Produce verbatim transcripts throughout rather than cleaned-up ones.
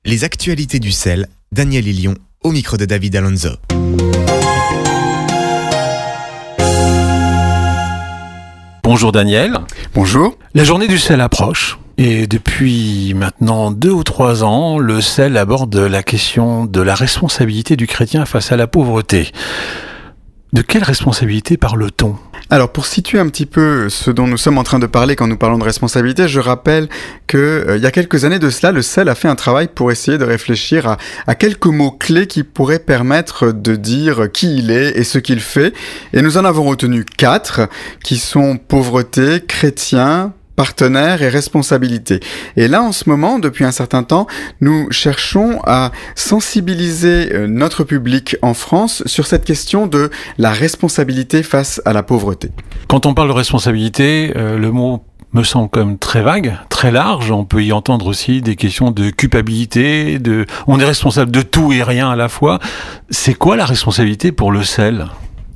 Les actualités du sel, Daniel Ilion, au micro de David Alonso. Bonjour Daniel. Bonjour. La journée du sel approche. Et depuis maintenant deux ou trois ans, le sel aborde la question de la responsabilité du chrétien face à la pauvreté. De quelle responsabilité parle-t-on ? Alors, pour situer un petit peu ce dont nous sommes en train de parler quand nous parlons de responsabilité, je rappelle qu'il euh, y a quelques années de cela, le C E L a fait un travail pour essayer de réfléchir à, à quelques mots-clés qui pourraient permettre de dire qui il est et ce qu'il fait. Et nous en avons retenu quatre, qui sont pauvreté, chrétien, partenaire et responsabilité. Et là, en ce moment, depuis un certain temps, nous cherchons à sensibiliser notre public en France sur cette question de la responsabilité face à la pauvreté. Quand on parle de responsabilité, euh, le mot me semble quand même très vague, très large. On peut y entendre aussi des questions de culpabilité, de on est responsable de tout et rien à la fois. C'est quoi la responsabilité pour le C E L ?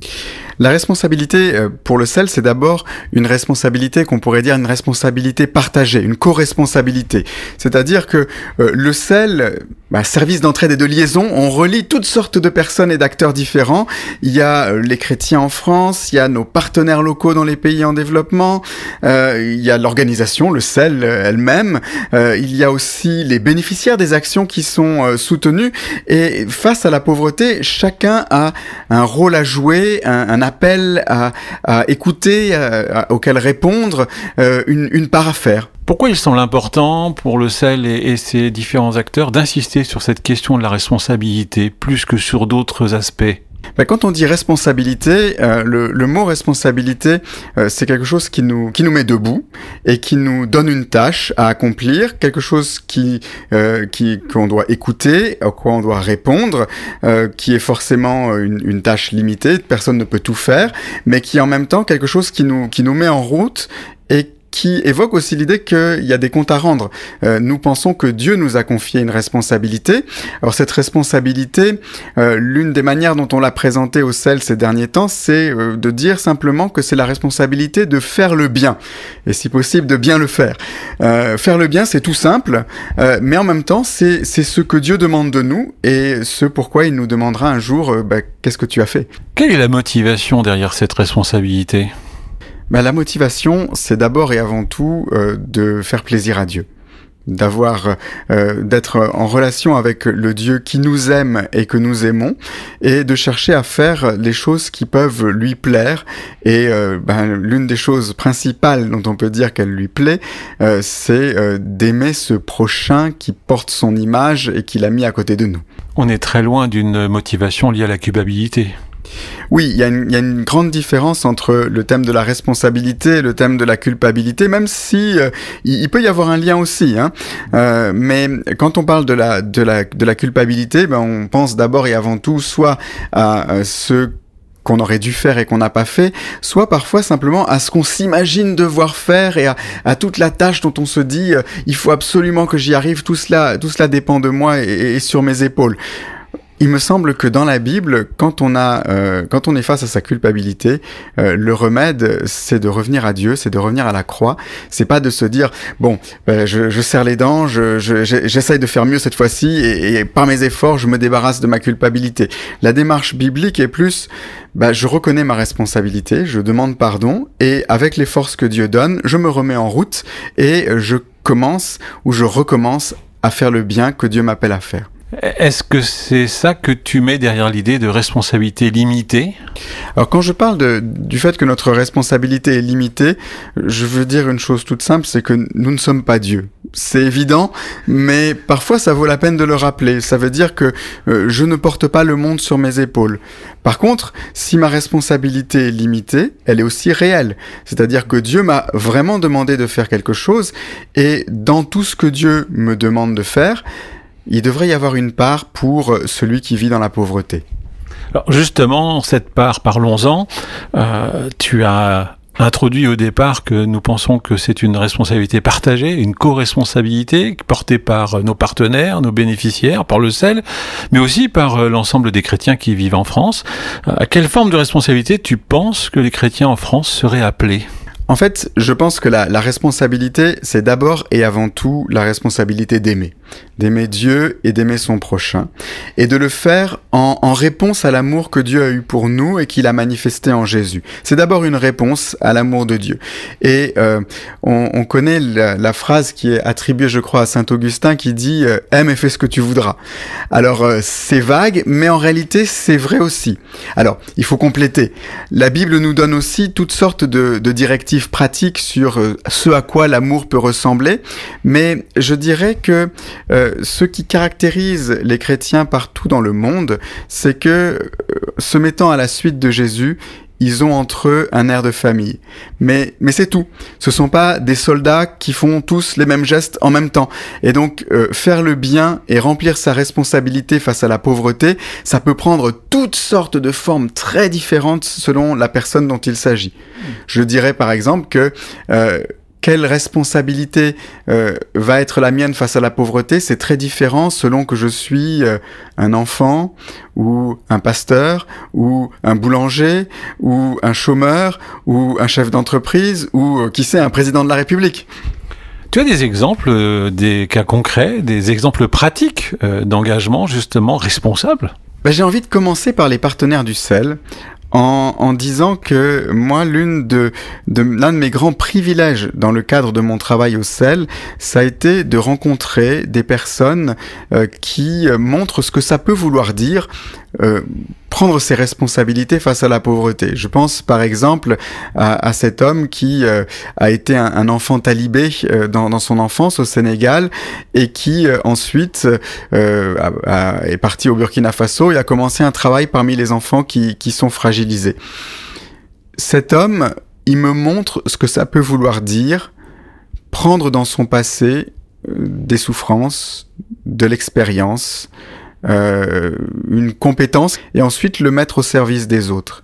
La responsabilité pour le C E L, c'est d'abord une responsabilité qu'on pourrait dire une responsabilité partagée, une co-responsabilité. C'est-à-dire que euh, le C E L, bah, service d'entraide et de liaison, on relie toutes sortes de personnes et d'acteurs différents. Il y a euh, les chrétiens en France, il y a nos partenaires locaux dans les pays en développement, euh, il y a l'organisation, le C E L elle-même, euh, il y a aussi les bénéficiaires des actions qui sont euh, soutenues. Et face à la pauvreté, chacun a un rôle à jouer, un, un appel à, à écouter, à, à, auquel répondre, euh, une, une part à faire. Pourquoi il semble important pour le C E L et, et ses différents acteurs d'insister sur cette question de la responsabilité plus que sur d'autres aspects ? Ben, quand on dit responsabilité, euh, le, le mot responsabilité, euh, c'est quelque chose qui nous, qui nous met debout et qui nous donne une tâche à accomplir, quelque chose qui, euh, qui, qu'on doit écouter, à quoi on doit répondre, euh, qui est forcément une, une tâche limitée, personne ne peut tout faire, mais qui est en même temps quelque chose qui nous, qui nous met en route et qui évoque aussi l'idée qu'il y a des comptes à rendre. Euh, nous pensons que Dieu nous a confié une responsabilité. Alors cette responsabilité, euh, l'une des manières dont on l'a présentée au C E L ces derniers temps, c'est euh, de dire simplement que c'est la responsabilité de faire le bien, et si possible de bien le faire. Euh, faire le bien, c'est tout simple, euh, mais en même temps, c'est, c'est ce que Dieu demande de nous, et ce pourquoi il nous demandera un jour, euh, bah, qu'est-ce que tu as fait ? Quelle est la motivation derrière cette responsabilité ? Ben, la motivation, c'est d'abord et avant tout euh, de faire plaisir à Dieu, d'avoir, euh, d'être en relation avec le Dieu qui nous aime et que nous aimons, et de chercher à faire les choses qui peuvent lui plaire. Et euh, ben, l'une des choses principales dont on peut dire qu'elle lui plaît, euh, c'est euh, d'aimer ce prochain qui porte son image et qui l'a mis à côté de nous. On est très loin d'une motivation liée à la culpabilité. Oui, il y, a une, il y a une grande différence entre le thème de la responsabilité et le thème de la culpabilité, même si euh, il, il peut y avoir un lien aussi. Hein. Euh, mais quand on parle de la, de la, de la culpabilité, ben on pense d'abord et avant tout soit à euh, ce qu'on aurait dû faire et qu'on n'a pas fait, soit parfois simplement à ce qu'on s'imagine devoir faire et à, à toute la tâche dont on se dit euh, il faut absolument que j'y arrive, tout cela, tout cela dépend de moi et, et sur mes épaules. Il me semble que dans la Bible, quand on a, euh, quand on est face à sa culpabilité, euh, le remède, c'est de revenir à Dieu, c'est de revenir à la croix. C'est pas de se dire bon, ben, je, je serre les dents, je, je, j'essaye de faire mieux cette fois-ci, et, et par mes efforts, je me débarrasse de ma culpabilité. La démarche biblique est plus, ben, je reconnais ma responsabilité, je demande pardon, et avec les forces que Dieu donne, je me remets en route et je commence ou je recommence à faire le bien que Dieu m'appelle à faire. Est-ce que c'est ça que tu mets derrière l'idée de responsabilité limitée ? Alors quand je parle de, du fait que notre responsabilité est limitée, je veux dire une chose toute simple, c'est que nous ne sommes pas Dieu. C'est évident, mais parfois ça vaut la peine de le rappeler. Ça veut dire que euh, je ne porte pas le monde sur mes épaules. Par contre, si ma responsabilité est limitée, elle est aussi réelle. C'est-à-dire que Dieu m'a vraiment demandé de faire quelque chose, et dans tout ce que Dieu me demande de faire, il devrait y avoir une part pour celui qui vit dans la pauvreté. Alors justement, cette part, parlons-en. Euh, tu as introduit au départ que nous pensons que c'est une responsabilité partagée, une co-responsabilité portée par nos partenaires, nos bénéficiaires, par le C E L, mais aussi par l'ensemble des chrétiens qui vivent en France. À quelle forme de responsabilité tu penses que les chrétiens en France seraient appelés ? En fait, je pense que la, la responsabilité, c'est d'abord et avant tout la responsabilité d'aimer. D'aimer Dieu et d'aimer son prochain. Et de le faire en, en réponse à l'amour que Dieu a eu pour nous et qu'il a manifesté en Jésus. C'est d'abord une réponse à l'amour de Dieu. Et euh, on, on connaît la, la phrase qui est attribuée, je crois, à saint Augustin qui dit euh, « Aime et fais ce que tu voudras ». Alors, euh, c'est vague, mais en réalité, c'est vrai aussi. Alors, il faut compléter. La Bible nous donne aussi toutes sortes de, de directives pratiques sur euh, ce à quoi l'amour peut ressembler, mais je dirais que euh, ce qui caractérise les chrétiens partout dans le monde, c'est que, euh, se mettant à la suite de Jésus, ils ont entre eux un air de famille. Mais, mais c'est tout. Ce sont pas des soldats qui font tous les mêmes gestes en même temps. Et donc, euh, faire le bien et remplir sa responsabilité face à la pauvreté, ça peut prendre toutes sortes de formes très différentes selon la personne dont il s'agit. Je dirais par exemple que euh, quelle responsabilité euh, va être la mienne face à la pauvreté, c'est très différent selon que je suis euh, un enfant ou un pasteur ou un boulanger ou un chômeur ou un chef d'entreprise ou euh, qui sait, un président de la République. Tu as des exemples, euh, des cas concrets, des exemples pratiques euh, d'engagement justement responsable ? Ben, j'ai envie de commencer par les partenaires du C E L. En, en disant que moi, l'une de, de, l'un de mes grands privilèges dans le cadre de mon travail au C E L, ça a été de rencontrer des personnes euh, qui euh, montrent ce que ça peut vouloir dire euh, prendre ses responsabilités face à la pauvreté. Je pense par exemple à, à cet homme qui euh, a été un, un enfant talibé euh, dans, dans son enfance au Sénégal et qui euh, ensuite euh, a, a, est parti au Burkina Faso et a commencé un travail parmi les enfants qui, qui sont fragilisés. Cet homme, il me montre ce que ça peut vouloir dire prendre dans son passé euh, des souffrances, de l'expérience, Euh, une compétence et ensuite le mettre au service des autres.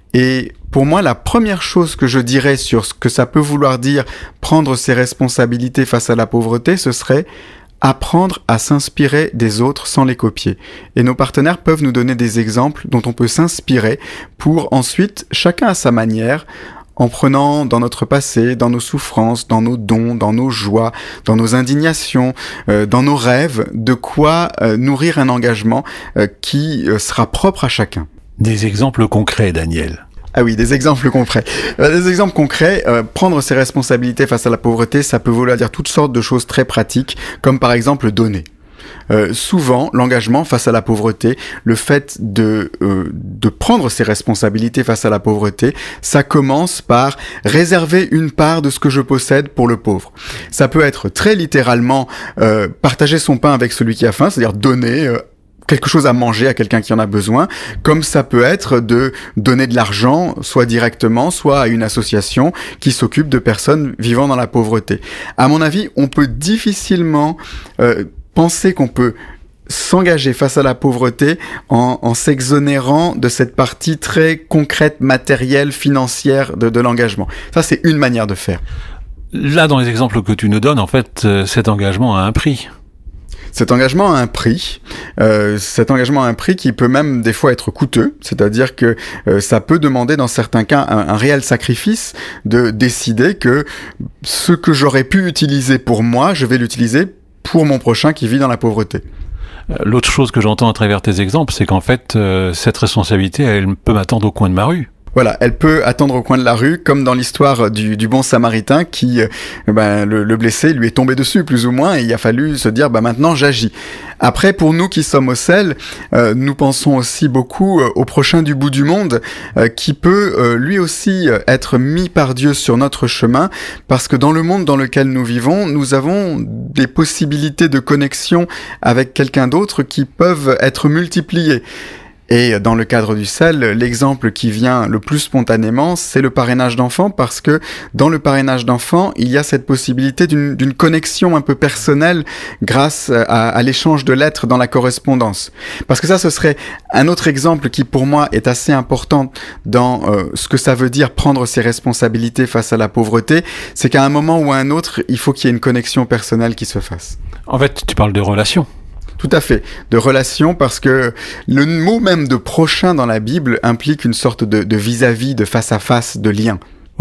Et pour moi, la première chose que je dirais sur ce que ça peut vouloir dire prendre ses responsabilités face à la pauvreté, ce serait apprendre à s'inspirer des autres sans les copier. Et nos partenaires peuvent nous donner des exemples dont on peut s'inspirer pour ensuite, chacun à sa manière, en prenant dans notre passé, dans nos souffrances, dans nos dons, dans nos joies, dans nos indignations, euh, dans nos rêves, de quoi euh, nourrir un engagement euh, qui euh, sera propre à chacun. Des exemples concrets, Daniel. Ah oui, des exemples concrets. Euh, des exemples concrets, euh, prendre ses responsabilités face à la pauvreté, ça peut vouloir dire toutes sortes de choses très pratiques, comme par exemple donner. Euh, souvent, l'engagement face à la pauvreté, le fait de, euh, de prendre ses responsabilités face à la pauvreté, ça commence par réserver une part de ce que je possède pour le pauvre. Ça peut être très littéralement euh, partager son pain avec celui qui a faim, c'est-à-dire donner euh, quelque chose à manger à quelqu'un qui en a besoin, comme ça peut être de donner de l'argent, soit directement, soit à une association qui s'occupe de personnes vivant dans la pauvreté. À mon avis, on peut difficilement euh, penser qu'on peut s'engager face à la pauvreté en, en s'exonérant de cette partie très concrète, matérielle, financière de, de l'engagement. Ça, c'est une manière de faire. Là, dans les exemples que tu nous donnes, en fait, euh, cet engagement a un prix. Cet engagement a un prix, euh, cet engagement a un prix qui peut même des fois être coûteux, c'est-à-dire que euh, ça peut demander dans certains cas un, un réel sacrifice de décider que ce que j'aurais pu utiliser pour moi, je vais l'utiliser pour mon prochain qui vit dans la pauvreté. L'autre chose que j'entends à travers tes exemples, c'est qu'en fait, euh, cette responsabilité, elle peut m'attendre au coin de ma rue. Voilà, elle peut attendre au coin de la rue, comme dans l'histoire du, du bon samaritain qui, euh, ben, le, le blessé lui est tombé dessus, plus ou moins, et il a fallu se dire, bah, maintenant j'agis. Après, pour nous qui sommes au C E L, euh, nous pensons aussi beaucoup euh, au prochain du bout du monde, euh, qui peut euh, lui aussi euh, être mis par Dieu sur notre chemin, parce que dans le monde dans lequel nous vivons, nous avons des possibilités de connexion avec quelqu'un d'autre qui peuvent être multipliées. Et dans le cadre du C E L, l'exemple qui vient le plus spontanément, c'est le parrainage d'enfants, parce que dans le parrainage d'enfants, il y a cette possibilité d'une, d'une connexion un peu personnelle grâce à, à l'échange de lettres dans la correspondance. Parce que ça, ce serait un autre exemple qui, pour moi, est assez important dans euh, ce que ça veut dire prendre ses responsabilités face à la pauvreté, c'est qu'à un moment ou à un autre, il faut qu'il y ait une connexion personnelle qui se fasse. En fait, tu parles de relations. Tout à fait, de relation, parce que le mot même de prochain dans la Bible implique une sorte de, de vis-à-vis, de face-à-face, de lien.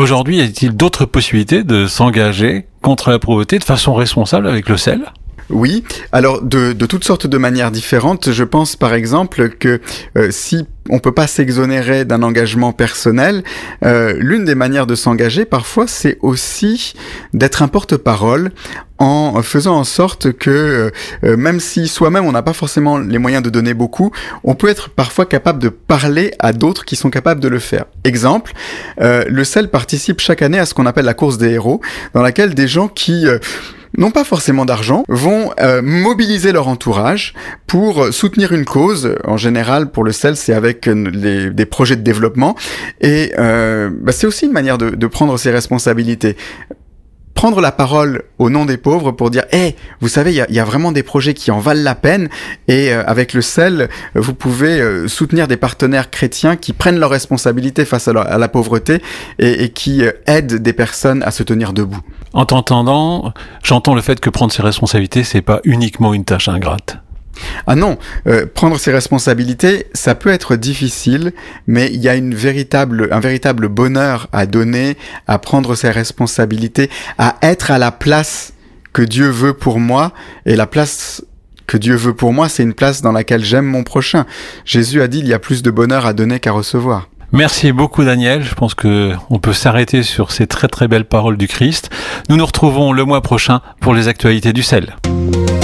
Aujourd'hui, y a-t-il d'autres possibilités de s'engager contre la pauvreté de façon responsable avec le sel ? Oui, alors de, de toutes sortes de manières différentes. Je pense par exemple que euh, si on peut pas s'exonérer d'un engagement personnel, euh, l'une des manières de s'engager parfois c'est aussi d'être un porte-parole en faisant en sorte que euh, même si soi-même on n'a pas forcément les moyens de donner beaucoup, on peut être parfois capable de parler à d'autres qui sont capables de le faire. Exemple, euh, le C E L participe chaque année à ce qu'on appelle la course des héros, dans laquelle des gens qui... Euh, n'ont pas forcément d'argent, vont euh, mobiliser leur entourage pour soutenir une cause. En général, pour le C E L, c'est avec les, des projets de développement. Et euh, bah, c'est aussi une manière de, de prendre ses responsabilités. Prendre la parole au nom des pauvres pour dire « Hey, vous savez, il y a, y a vraiment des projets qui en valent la peine et euh, avec le C E L, vous pouvez euh, soutenir des partenaires chrétiens qui prennent leurs responsabilités face à, leur, à la pauvreté et, et qui euh, aident des personnes à se tenir debout. » En t'entendant, j'entends le fait que prendre ses responsabilités, c'est pas uniquement une tâche ingrate. Ah non, euh, prendre ses responsabilités, ça peut être difficile, mais il y a une véritable, un véritable bonheur à donner, à prendre ses responsabilités, à être à la place que Dieu veut pour moi, et la place que Dieu veut pour moi, c'est une place dans laquelle j'aime mon prochain. Jésus a dit, il y a plus de bonheur à donner qu'à recevoir. Merci beaucoup Daniel, je pense que on peut s'arrêter sur ces très très belles paroles du Christ. Nous nous retrouvons le mois prochain pour les actualités du C E L.